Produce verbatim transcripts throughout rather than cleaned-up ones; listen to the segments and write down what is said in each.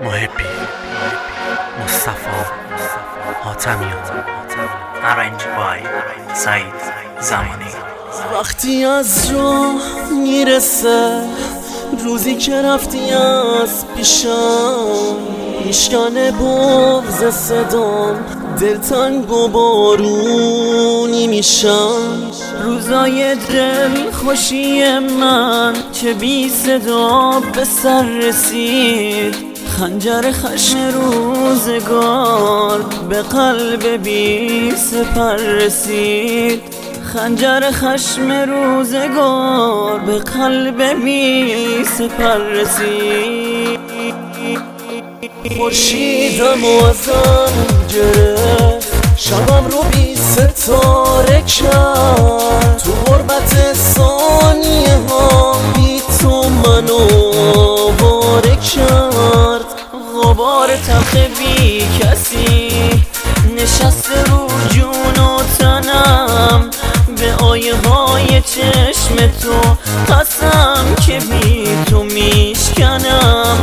محبی مصطفی حاتمیان. Arranged by سعید زمانی. وقتی از راه میرسه روزی که رفتی از پیشم، ایشکان بغض صدام دلتنگ و بارونی میشم. روزای دل خوشی من که بی صدا به سر رسید، خنجر خشم روزگار به قلب بی سپر رسید. خنجر خشم روزگار به قلب بی سپر رسید. خورشیدم و ازم گرفت، شبم رو بی ستاره کرد. تو غربت ثانیه ها بی تو منو آواره کرد. غبار تلخ بی کسی نشسته رو جون و تنم، به آیه های چشم تو قسم که بی تو میشکنم.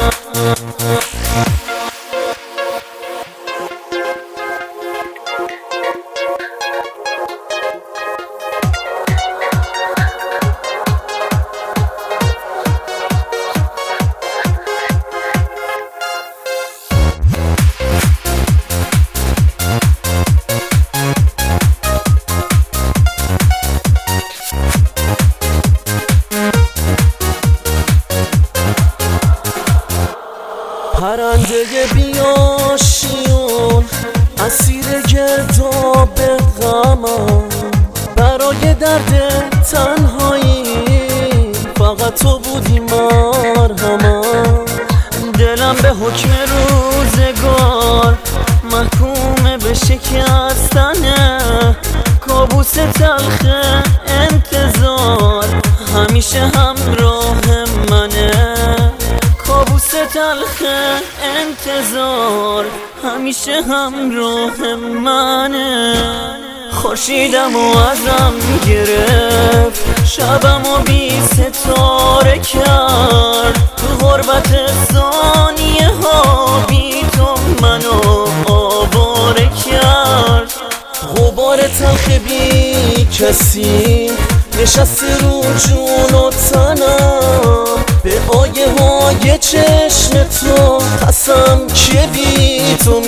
پرنده بیاشیون اسیر گرداب غمم، برای درد تنهایی فقط تو بودی مرهمم. دلم به حکم روزگار محکوم به شکستنه، کابوس تلخ انتظار همیشه همراه منه. کابوس تلخ انتظار همیشه همراه منه. خورشیدم و ازم گرفت، شبم و بی ستاره کرد. تو غربت ثانیه ها بی تو منو آواره کرد. غبار تلخ بی کسی نشسته رو جون و تنم، به آیه های چشم تو قسم که بی تو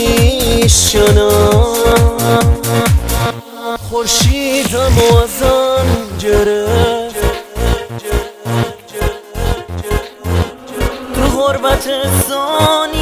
میشکنم. خورشیدم و ازم گرفت، تو غربت ثانیه